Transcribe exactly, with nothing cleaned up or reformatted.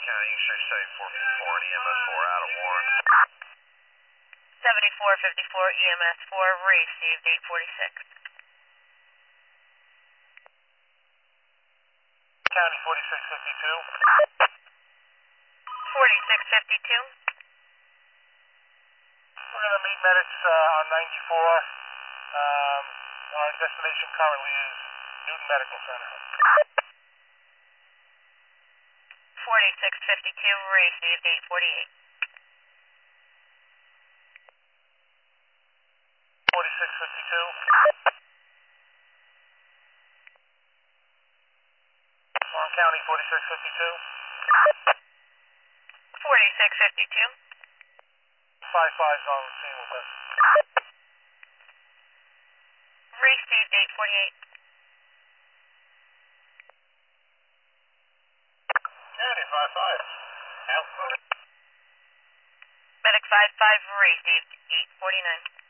County, X-ray seventy-four fifty-four and E M S four out of Warren. seventy-four fifty-four E M S four, received eight forty-six. County forty-six fifty-two. forty-six fifty-two. We're going to meet medics uh, on ninety-four. Um, our destination currently is Newton Medical Center. forty-six fifty-two, received eight forty-eight. forty-six fifty-two. Warren County forty-six fifty-two. forty-six fifty-two. five five's on the scene with us. Received eight forty-eight. County five five. Out. Medic five five, received eight forty-nine.